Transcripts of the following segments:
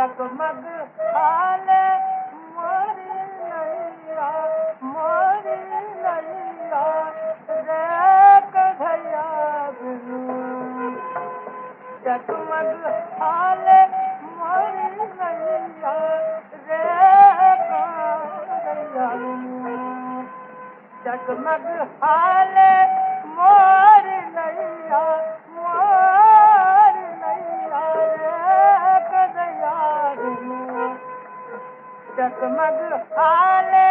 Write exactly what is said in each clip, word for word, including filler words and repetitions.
जगमग आले मोरी नैया मोरी नैया रे कन्हैया बिनु जगमग आले मोरी नैया रे कन्हैया बिनु जगमग आले मोरी नैया मोरी नैया रे कन्हैया बिनु जगमग आले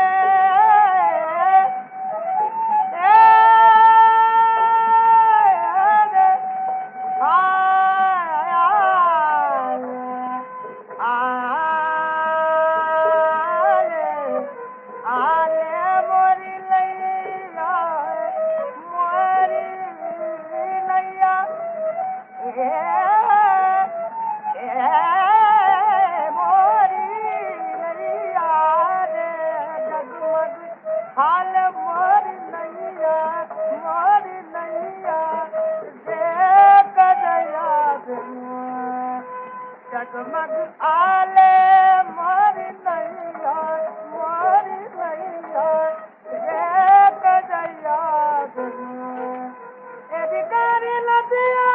हाल मोरी नैया मोरी नैया रे कन्हैया बिनु जगमग आले मोरी नैया मोरी नैया रे कन्हैया बिनु अधिकारी नदिया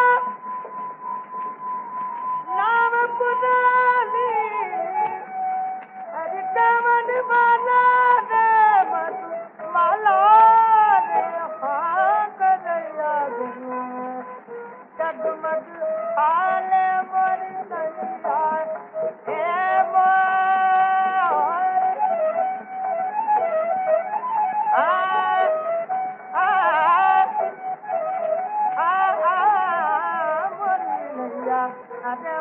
नाम पुरानी अधिकमन बाला माला रे हाँ कन्हैया बिनु जगमग आले मोरी नैया हे मोरी आ आ आ मोरी नैया अरे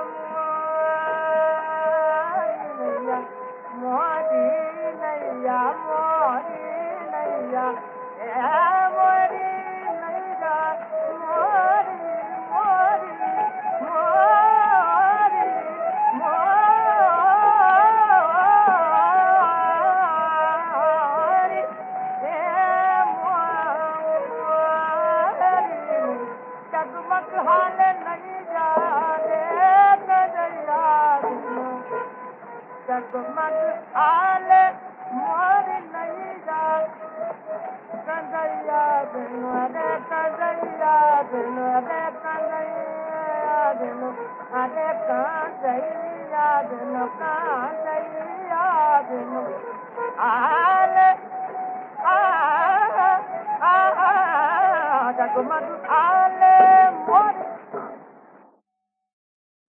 मोरी नैया मोरी नैया मोरी नैया मोरी मोरी मोरी मोरी हे मोरी जगमग हाल नैया रे कन्हैया बिनु जगमग आले मोरी नैया कन्हैया बिनु रे कन्हैया बिनु रे कन्हैया बिनु अरे कन्हैया बिनु कन्हैया बिनु आले आ आ जगमग आले